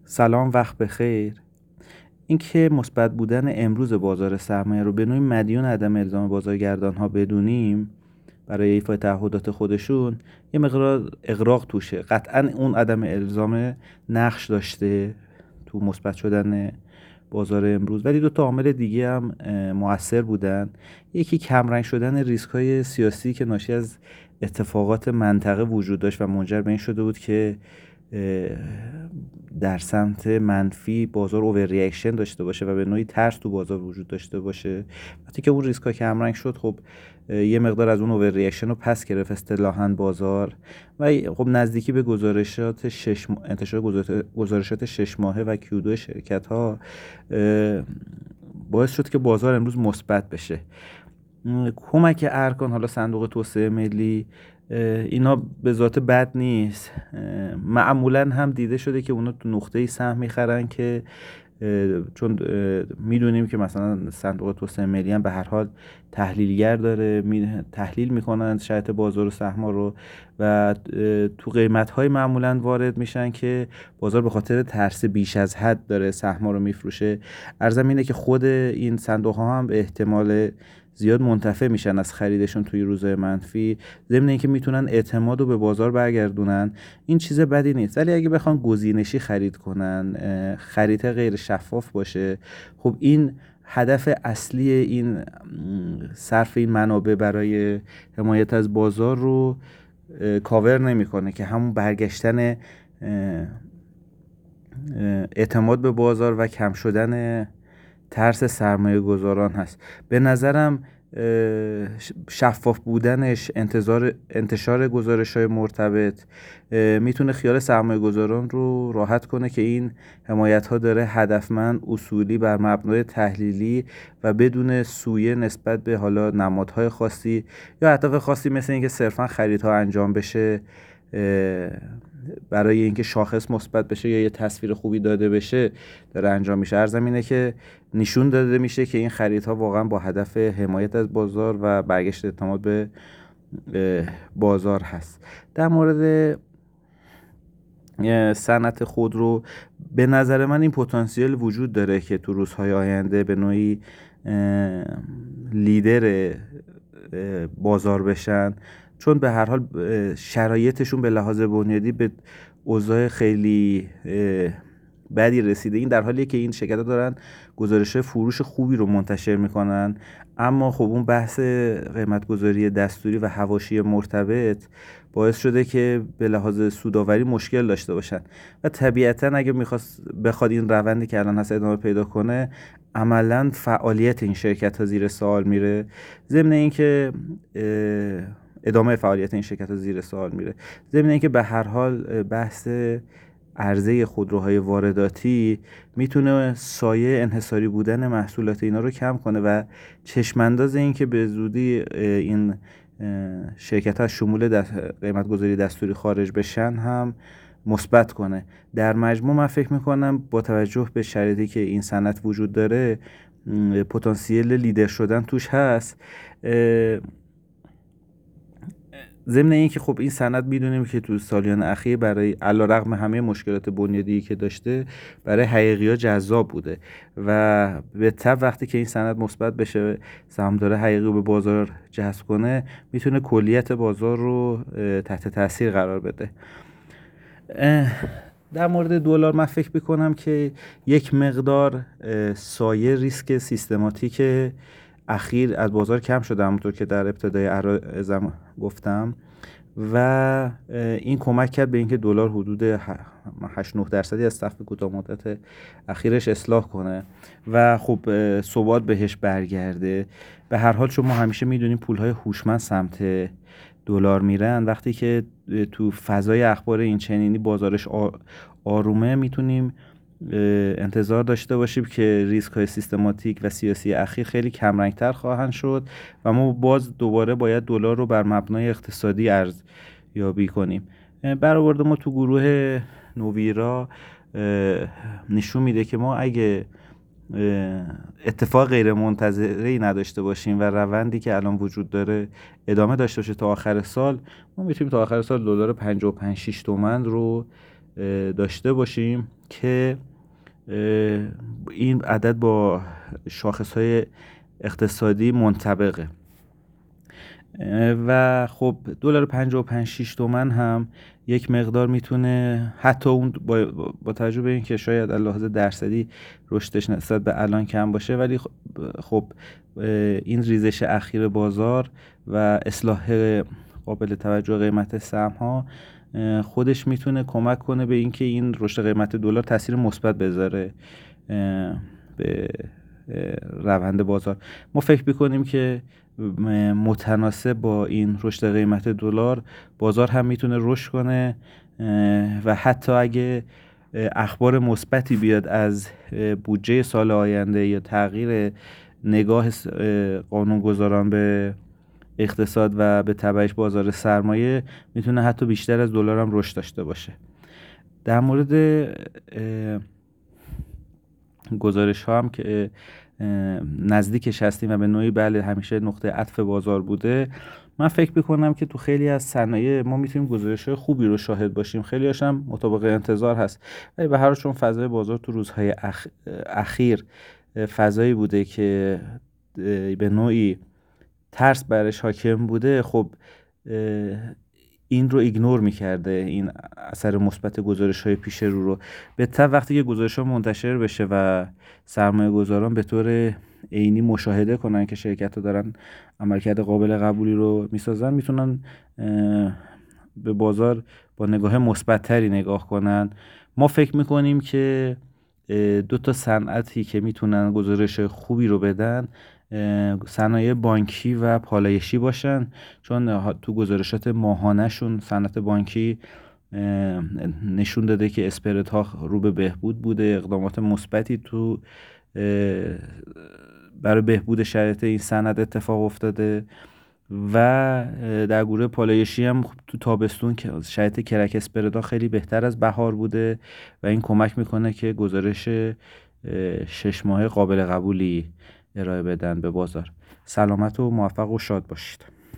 سلام، وقت بخیر. اینکه مثبت بودن امروز بازار سرمایه رو به نوعی مدیون عدم الزام بازارگردان ها بدونیم برای ایفای تعهدات خودشون، یه مقدار اغراق توشه. قطعا اون عدم الزام نقش داشته تو مثبت شدن بازار امروز، ولی دو تا عامل دیگه هم مؤثر بودن. یکی کمرنگ شدن ریسک های سیاسی که ناشی از اتفاقات منطقه وجود داشت و منجر به این شده بود که در سمت منفی بازار اوور ریاکشن داشته باشه و به نوعی ترس تو بازار وجود داشته باشه. وقتی که اون ریسک ها کمرنگ شد، خب یه مقدار از اون اوور ریاکشن رو پس گرفت اصطلاحاً بازار و خب نزدیکی به انتشار گزارشات 6 ماهه و Q2 شرکت ها باعث شد که بازار امروز مثبت بشه. کمک ارکان، حالا صندوق توسعه ملی، اینا به ذات بد نیست. معمولا هم دیده شده که اونا تو نقطه‌ای سهم میخرن که چون میدونیم که مثلا صندوق توسعه ملی هم به هر حال تحلیلگر داره، تحلیل میکنن شرایط بازار و سهم‌ها رو و تو قیمت‌های معمولا وارد میشن که بازار به خاطر ترس بیش از حد داره سهم‌ها رو میفروشه. عرضم اینه که خود این صندوق‌ها هم به احتمال زیاد منتفع میشن از خریدشون توی روزهای منفی، ضمن اینکه میتونن اعتماد رو به بازار برگردونن. این چیز بدی نیست، ولی اگه بخوان گزینشی خرید کنن، خرید غیر شفاف باشه، خب این هدف اصلی این صرف این منابع برای حمایت از بازار رو کاور نمیکنه که همون برگشتن اعتماد به بازار و کم شدن ترس سرمایه گذاران هست. به نظرم شفاف بودنش، انتشار گزارش های مرتبط میتونه خیال سرمایه گذاران رو راحت کنه که این حمایت ها داره هدفمند، اصولی، بر مبنای تحلیلی و بدون سویه نسبت به حالا نمادهای خاصی یا اهداف خاصی، مثل اینکه صرفا خریدها انجام بشه برای اینکه شاخص مثبت بشه یا یه تصویر خوبی داده بشه داره انجام میشه. عرضم اینه که نشون داده میشه که این خریدها واقعا با هدف حمایت از بازار و برگشت اعتماد به بازار هست. در مورد صنعت خودرو، به نظر من این پتانسیل وجود داره که تو روزهای آینده به نوعی لیدر بازار بشن، چون به هر حال شرایطشون به لحاظ بنیادی به اوضاع خیلی بدی رسیده. این در حالیه که این شرکت‌ها دارن گزارش فروش خوبی رو منتشر میکنن، اما خب اون بحث قیمت‌گذاری دستوری و حواشی مرتبط باعث شده که به لحاظ سودآوری مشکل داشته باشن و طبیعتاً اگه بخواد این روندی که الان هست ادامه پیدا کنه، عملاً فعالیت این شرکت‌ها زیر سوال میره. ضمن اینکه ادامه فعالیت این شرکت‌ها زیر سوال میره، ضمن اینکه به هر حال بحث عرضه خودروهای وارداتی میتونه سایه انحصاری بودن محصولات اینا رو کم کنه و چشمانداز این که به زودی این شرکت‌ها از شمول قیمت‌گذاری دستوری خارج بشن هم مثبت کنه. در مجموع من فکر میکنم با توجه به شرایطی که این صنعت وجود داره، پتانسیل لیدر شدن توش هست. ضمن این که خب این صنعت میدونیم که تو سالیان اخیر برای علیرغم همه مشکلات بنیادی که داشته، برای حقیقی‌ها جذاب بوده و به طب وقتی که این صنعت مثبت بشه، سهامدار حقیقی رو به بازار جذب کنه، میتونه کلیت بازار رو تحت تاثیر قرار بده. در مورد دلار من فکر میکنم که یک مقدار سایه ریسک سیستماتیک اخیر از بازار کم شده، همونطور که در ابتدای عرضم گفتم، و این کمک کرد به اینکه دلار حدود 8-9% از سقف کوتاه مدت اخیرش اصلاح کنه و خب ثبات بهش برگرده. به هر حال شما همیشه میدونین پولهای هوشمند سمت دلار میرن. وقتی که تو فضای اخبار این چنینی بازارش آرومه، میتونیم انتظار داشته باشیم که ریسک های سیستماتیک و سیاسی اخیر خیلی کمرنگتر خواهند شد و ما باز دوباره باید دلار رو بر مبنای اقتصادی ارزیابی کنیم. برآورد ما تو گروه نویرا نشون میده که ما اگه اتفاق غیر منتظره‌ای نداشته باشیم و روندی که الان وجود داره ادامه داشته باشه تا آخر سال، ما میتونیم تا آخر سال دلار 55-6 تومن رو داشته باشیم که این عدد با شاخص‌های اقتصادی منطبقه. و خب دلار 55-6 تومن هم یک مقدار میتونه حتی اون با توجه به اینکه شاید از لحاظ درصدی رشدش نسبت به الان کم باشه، ولی خب این ریزش اخیر بازار و اصلاح قابل توجه قیمت سهم ها خودش میتونه کمک کنه به اینکه این رشد قیمت دلار تاثیر مثبت بذاره به روند بازار. ما فکر میکنیم که متناسب با این رشد قیمت دلار بازار هم میتونه رشد کنه و حتی اگه اخبار مثبتی بیاد از بودجه سال آینده یا تغییر نگاه قانونگذاران به اقتصاد و به تبعش بازار سرمایه، میتونه حتی بیشتر از دلار هم رشد داشته باشه. در مورد گزارش ها هم که نزدیکش هستیم و به نوعی بله همیشه نقطه عطف بازار بوده، من فکر میکنم که تو خیلی از صنایع ما میتونیم گزارش های خوبی رو شاهد باشیم. خیلی هاشم مطابق انتظار هست، ولی به هر حال چون فضای بازار تو روزهای اخیر فضایی بوده که به نوعی ترس برش حاکم بوده، خب این رو ایگنور میکرده، این اثر مثبت گزارش های پیش رو به طب وقتی که گزارش ها منتشر بشه و سرمایه گذاران به طور عینی مشاهده کنن که شرکت ها دارن عملکرد قابل قبولی رو میسازن، میتونن به بازار با نگاه مثبت تری نگاه کنن. ما فکر میکنیم که دو تا صنعتی که میتونن گزارش خوبی رو بدن صنایع بانکی و پالایشی باشن، چون تو گزارشات ماهانه‌شون صنعت بانکی نشون داده که اسپرد ها رو به بهبود بوده، اقدامات مثبتی تو برای بهبود شرایط این صنعت اتفاق افتاده و در گروه پالایشی هم تو تابستون که شرایط کرک اسپردا خیلی بهتر از بهار بوده و این کمک میکنه که گزارش 6 ماهه قابل قبولی ارائه بدن به بازار. سلامت و موفق و شاد باشید.